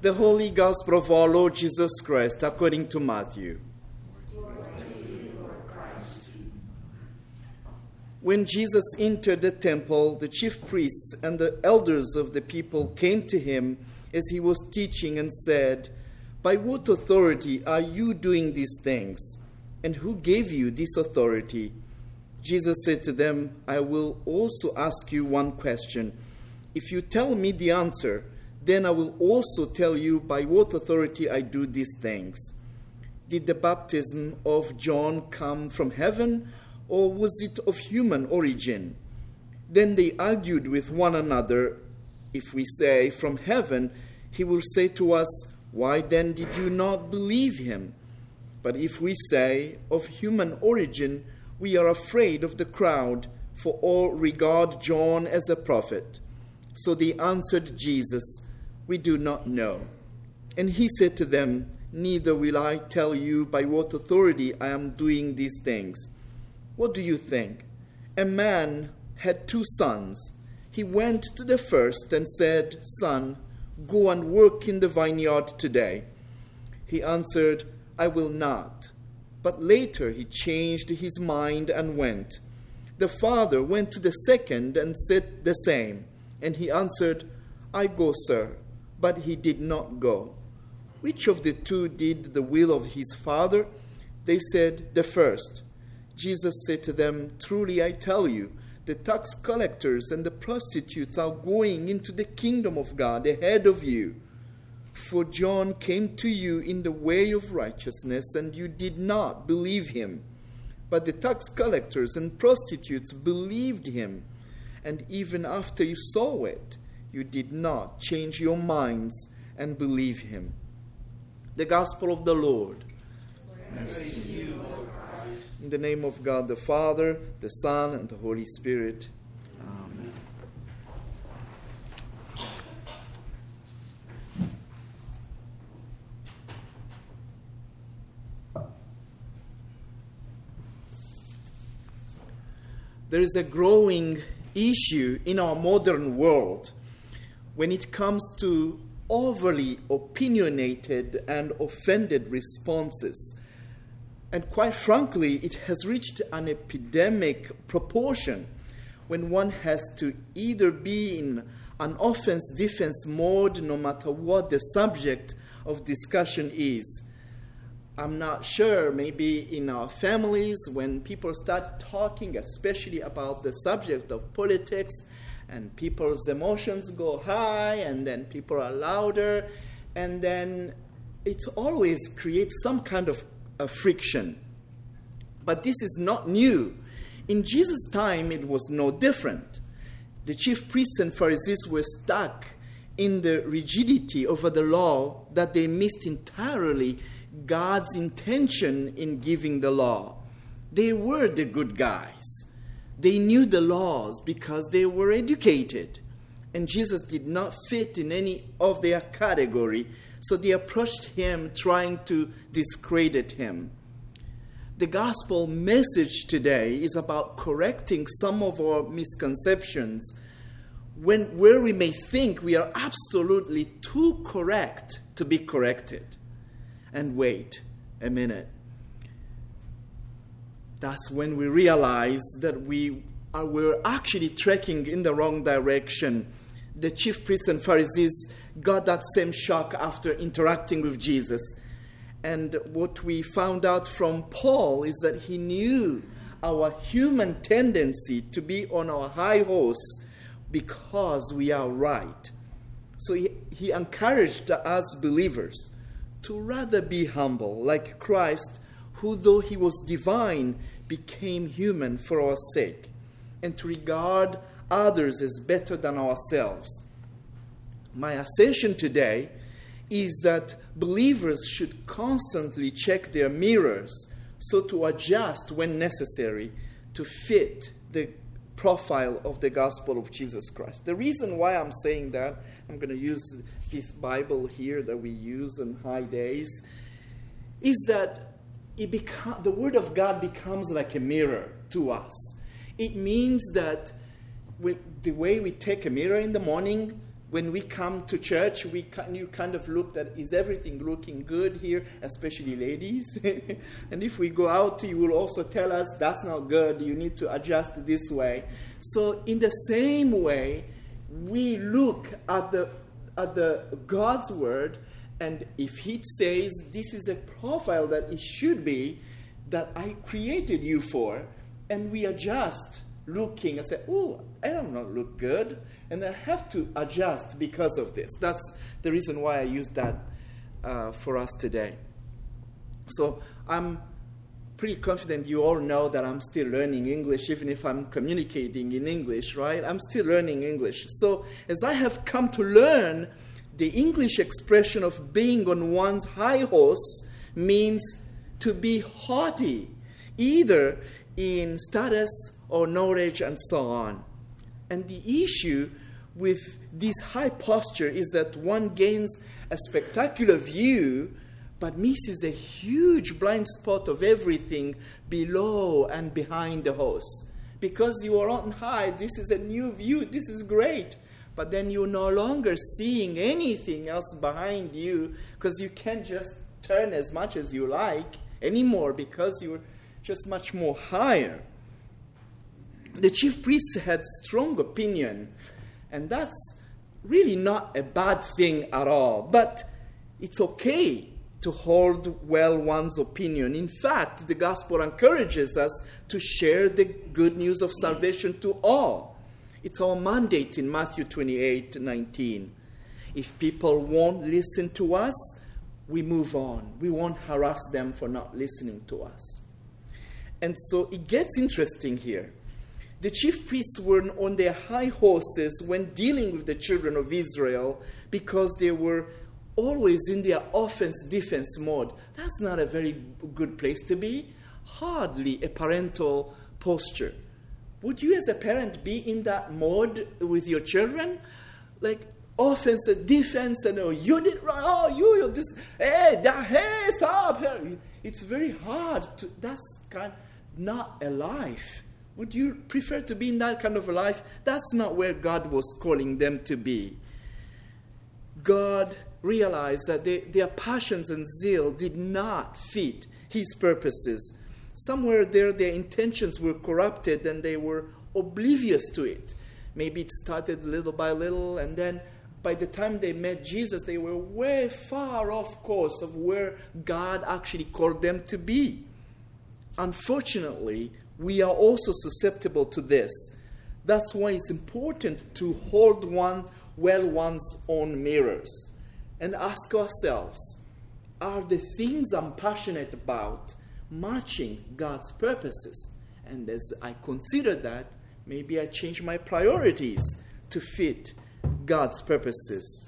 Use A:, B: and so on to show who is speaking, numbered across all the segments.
A: The Holy Gospel of our Lord Jesus Christ according to Matthew. When Jesus entered the temple, the chief priests and the elders of the people came to him as he was teaching and said, "By what authority are you doing these things? And who gave you this authority?" Jesus said to them, "I will also ask you one question. If you tell me the answer, then I will also tell you by what authority I do these things. Did the baptism of John come from heaven, or was it of human origin?" Then they argued with one another. "If we say from heaven, he will say to us, 'Why then did you not believe him?' But if we say of human origin, we are afraid of the crowd, for all regard John as a prophet." So they answered Jesus, "We do not know." And he said to them, "Neither will I tell you by what authority I am doing these things. What do you think? A man had 2 sons. He went to the first and said, 'Son, go and work in the vineyard today.' He answered, 'I will not.' But later he changed his mind and went. The father went to the second and said the same. And he answered, 'I go, sir.' But he did not go. Which of the 2 did the will of his father? They said, 'The first.' Jesus said to them, 'Truly I tell you, the tax collectors and the prostitutes are going into the kingdom of God ahead of you. For John came to you in the way of righteousness, and you did not believe him. But the tax collectors and prostitutes believed him. And even after you saw it, you did not change your minds and believe him.'" The Gospel of the Lord.
B: Praise to you, Lord Christ.
A: In the name of God the Father, the Son, and the Holy Spirit. Amen. There is a growing issue in our modern world when it comes to overly opinionated and offended responses. And quite frankly, it has reached an epidemic proportion when one has to either be in an offense-defense mode no matter what the subject of discussion is. I'm not sure, maybe in our families, when people start talking, especially about the subject of politics, and people's emotions go high, and then people are louder, and then it always creates some kind of a friction. But this is not new. In Jesus' time, it was no different. The chief priests and Pharisees were stuck in the rigidity over the law that they missed entirely God's intention in giving the law. They were the good guys. They knew the laws because they were educated. And Jesus did not fit in any of their category, so they approached him trying to discredit him. The gospel message today is about correcting some of our misconceptions where we may think we are absolutely too correct to be corrected. And wait a minute. That's when we realize that we're actually trekking in the wrong direction. The chief priests and Pharisees got that same shock after interacting with Jesus. And what we found out from Paul is that he knew our human tendency to be on our high horse because we are right. So he encouraged us believers to rather be humble, like Christ, who, though he was divine, became human for our sake, and to regard others as better than ourselves. My assertion today is that believers should constantly check their mirrors so to adjust when necessary to fit the profile of the gospel of Jesus Christ. The reason why I'm saying that, I'm going to use this Bible here that we use on high days, is that the Word of God becomes like a mirror to us. It means that the way we take a mirror in the morning, When we come to church, you kind of look at, is everything looking good here, especially ladies? And if we go out, you will also tell us, that's not good, you need to adjust this way. So in the same way, we look at the God's word, and if he says this is a profile that it should be, that I created you for, and we adjust, looking and say, oh, I don't look good, and I have to adjust because of this. That's the reason why I use that for us today. So I'm pretty confident you all know that I'm still learning English, even if I'm communicating in English, right? I'm still learning English. So as I have come to learn, the English expression of being on one's high horse means to be haughty, either in status or knowledge and so on. And the issue with this high posture is that one gains a spectacular view but misses a huge blind spot of everything below and behind the horse. Because you are on high, this is a new view, this is great. But then you're no longer seeing anything else behind you, because you can't just turn as much as you like anymore, because you're just much more higher. The chief priests had strong opinion, and that's really not a bad thing at all. But it's okay to hold well one's opinion. In fact, the gospel encourages us to share the good news of salvation to all. It's our mandate in Matthew 28:19. If people won't listen to us, we move on. We won't harass them for not listening to us. And so it gets interesting here. The chief priests were on their high horses when dealing with the children of Israel because they were always in their offense-defense mode. That's not a very good place to be. Hardly a parental posture. Would you as a parent be in that mode with your children? Like offense and defense, and oh, you did right, oh, you this, hey, stop. It's very hard to, that's kind of not a life. Would you prefer to be in that kind of a life? That's not where God was calling them to be. God realized that their passions and zeal did not fit his purposes. Somewhere there, their intentions were corrupted and they were oblivious to it. Maybe it started little by little, and then by the time they met Jesus, they were way far off course of where God actually called them to be. Unfortunately, we are also susceptible to this. That's why it's important to hold one's own mirrors and ask ourselves, are the things I'm passionate about matching God's purposes? And as I consider that, maybe I change my priorities to fit God's purposes.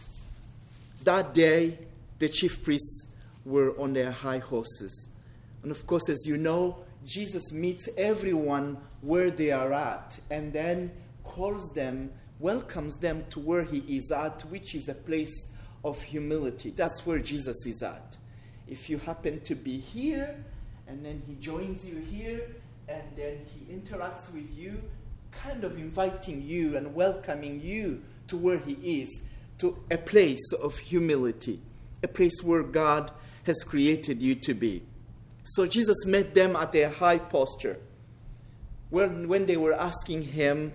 A: That day, the chief priests were on their high horses. And of course, as you know, Jesus meets everyone where they are at and then calls them, welcomes them to where he is at, which is a place of humility. That's where Jesus is at. If you happen to be here, and then he joins you here, and then he interacts with you, kind of inviting you and welcoming you to where he is, to a place of humility, a place where God has created you to be. So Jesus met them at their high posture. When they were asking him,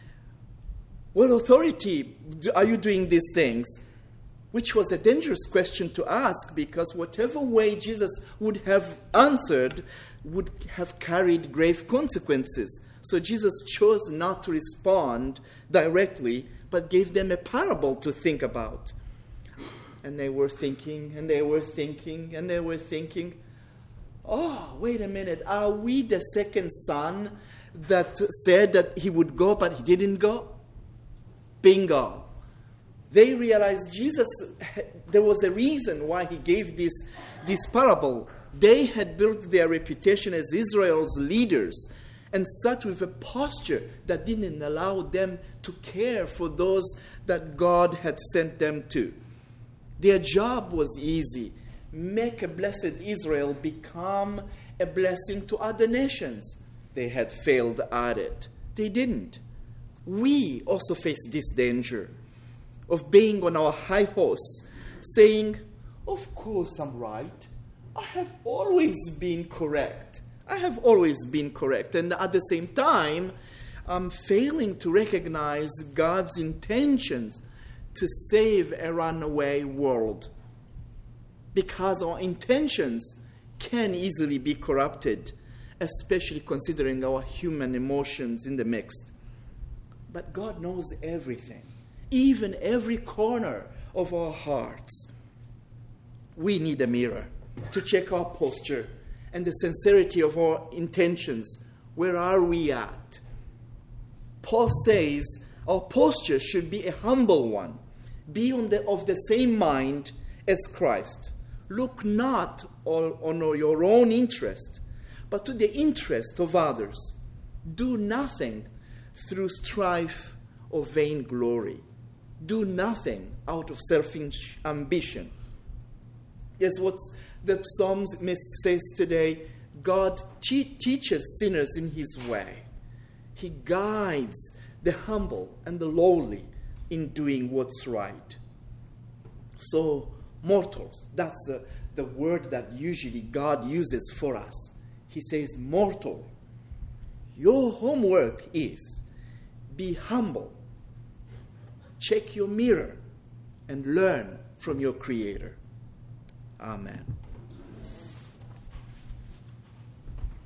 A: what authority are you doing these things? Which was a dangerous question to ask, because whatever way Jesus would have answered would have carried grave consequences. So Jesus chose not to respond directly, but gave them a parable to think about. And they were thinking, and they were thinking, and they were thinking, oh, wait a minute, are we the second son that said that he would go, but he didn't go? Bingo. They realized Jesus, there was a reason why he gave this parable. They had built their reputation as Israel's leaders and sat with a posture that didn't allow them to care for those that God had sent them to. Their job was easy. Make a blessed Israel become a blessing to other nations. They had failed at it. They didn't. We also face this danger. of being on our high horse, saying, "Of course I'm right. I have always been correct. I have always been correct." And at the same time, I'm failing to recognize God's intentions to save a runaway world. Because our intentions can easily be corrupted, especially considering our human emotions in the mix. But God knows everything, even every corner of our hearts. We need a mirror to check our posture and the sincerity of our intentions. Where are we at? Paul says our posture should be a humble one. Be of the same mind as Christ. Look not on your own interest, but to the interest of others. Do nothing through strife or vainglory. Do nothing out of selfish ambition. Yes, what the psalmist says today, God teaches sinners in his way. He guides the humble and the lowly in doing what's right. So, mortals, that's the word that usually God uses for us. He says, mortal, your homework is be humble. Check your mirror and learn from your Creator. Amen.